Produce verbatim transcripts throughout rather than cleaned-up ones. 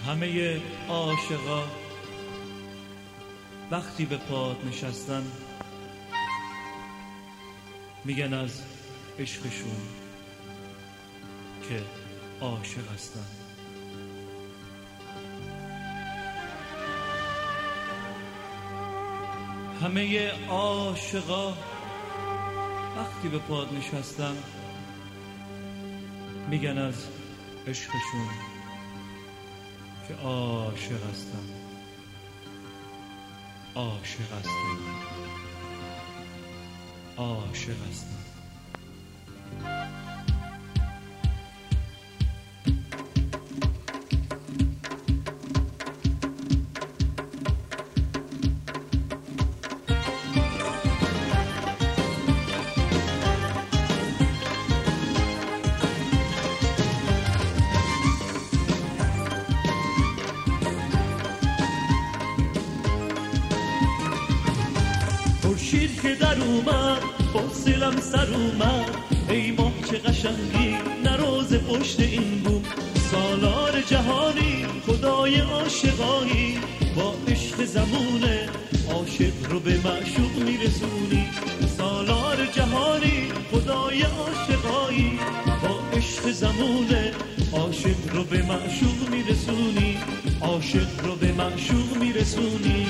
همه عاشقا وقتی به پات نشستن میگن از عشقشون که عاشق هستن. همه عاشقا وقتی به پات نشستن میگن از عشقشون که عاشق هستن. عاشق هستن. عاشق هستن. خورشید که در اومد حوصلم سر اومد، ای ماه چه قشنگی نروز پشت این بوم. سالار جهانی خدای عاشقایی، با عشق زمونه عاشق رو به معشوق میرسونی. سالار جهانی خدای عاشقایی، با عشق زمونه عاشق رو به معشوق میرسونی. عاشق رو به معشوق میرسونی.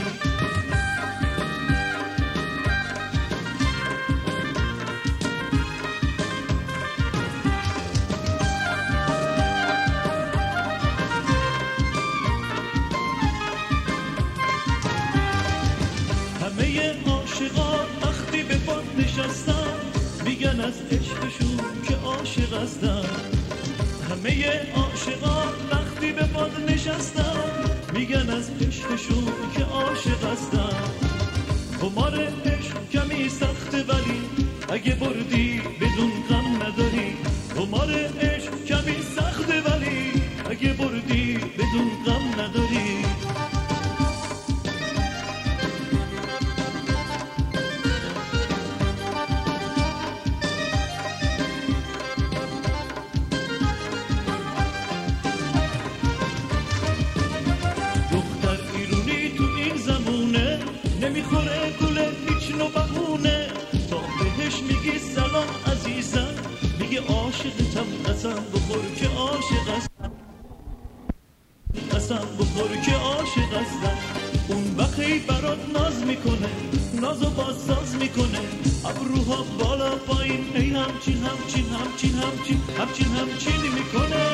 همه عاشقا وقتی به پات نشستن میگن از عشقشون که عاشق هستن. همه عاشقا وقتی به پات نشستن میگن از عشقشون که عاشق هستن. قمار عشق کمی سخته ولی اگه بردی بدون غم نداری. قمار عشق کمی سخته ولی اگه بردی بدون غم نداری. نمیخوره گله هیچ نو بهونه، تا بهش میگی سلام عزیزم میگه عاشقتم. قسم بخور که عاشق هستم. قسم بخور که عاشق هستم. اون وقتی برات ناز میکنه نازو بازساز میکنه، ابروها بالا پایین ای همچین همچین همچین همچین همچین همچین میکنه.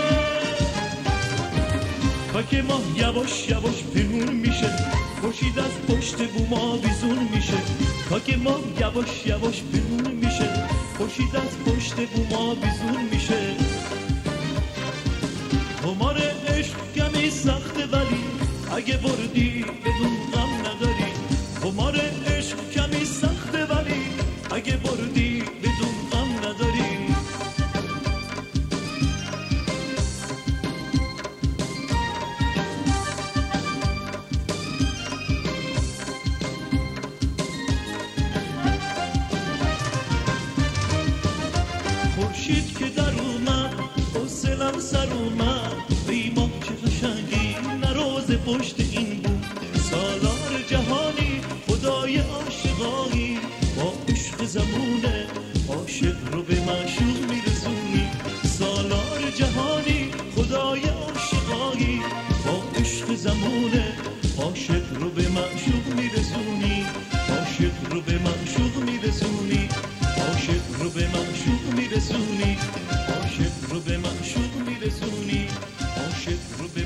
و که ماه یواش یواش پنهون میشه، خورشید از پشت بوم آویزون میشه. تا که ما یواش یواش پنهون میشه، خورشید از پشت بوم آویزون میشه. قمار عشق کمی سخته ولی اگه بردی بدون غم نداری. قمار عشق کمی سخته ولی اگه بردی بدون غم نداری. خورشید که در اومد حوصلم سر اومد، ای ماه چه قشنگی نروز پشت این بوم. سالار جهانی خدای عاشقایی، با عشق زمونه عاشق رو به معشوق میرسونی. سالار جهانی خدای عاشقایی، با عشق زمونه عاشق رو به معشوق میرسونی. عاشق رو به معشوق میرسونی. عاشق رو به معشوق میرسونی. عاشق رو به معشوق میرسونی. عاشق رو به